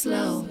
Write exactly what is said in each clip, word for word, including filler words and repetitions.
slow.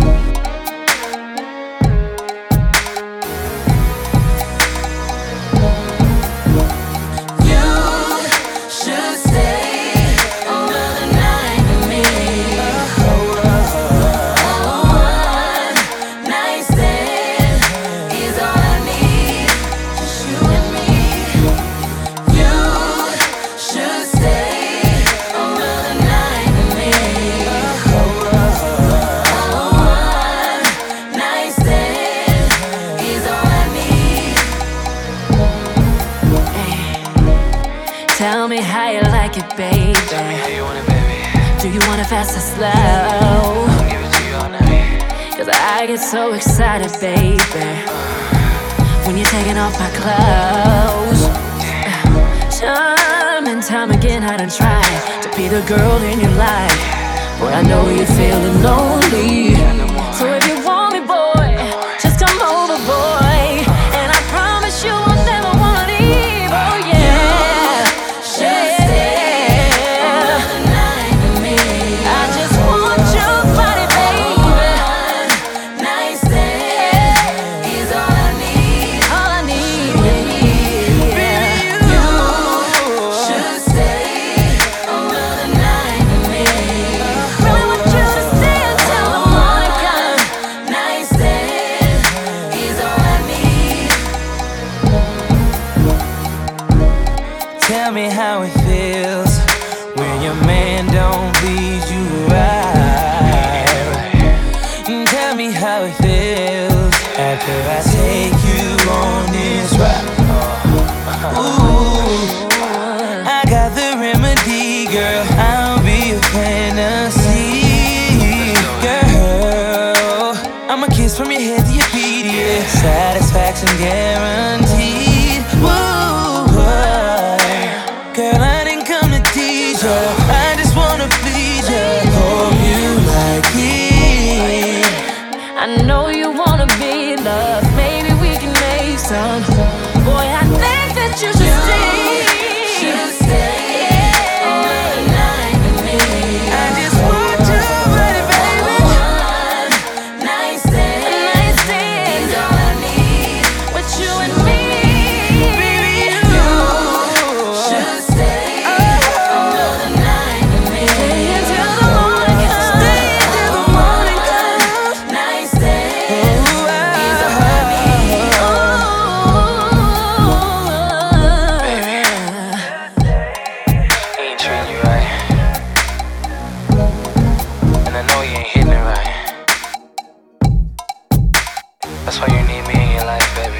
Tell me how you like it, baby. Tell me how you want it, baby. Do you want it fast or slow? I'll give it to you all night. Cause I get so excited, baby, when you're taking off my clothes. Time and time again I done tried to be the girl in your life, but I know you're feeling lonely. So if you want me, boy, just come over, boy, and I promise you I'll never wanna leave. Oh yeah. Tell me how it feels when your man don't lead you right. Tell me how it feels after I take you on this ride. Ooh, I got the remedy, girl. I'll be a fantasy, girl. I'm a kiss from your head to your feet, yeah. Satisfaction guaranteed. Woo, girl, I didn't come to tease ya, I just wanna please ya. Hope you like it. I know you wanna be loved. Maybe we can make some. Boy, I think that you should stay. Should stay another night with me. I just want you, buddy, baby. One night stand, A night stand is all I need. with you and me. Baby, you Should stay another night with me. Stay until the morning comes. stay till the morning comes. Night stand, Ooh, is all I need. He ain't treating you right, and I know you ain't hitting it right. That's why you need me in your life, baby.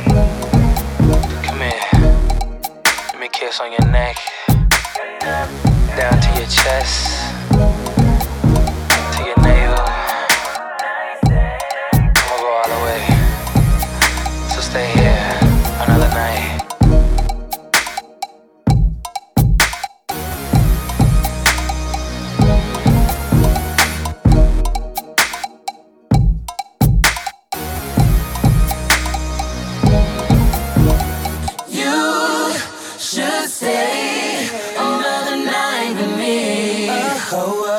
Come here, let me kiss on your neck, down to your chest, to your navel. I'ma go all the way, so stay here another night. You should stay another night with me. Oh,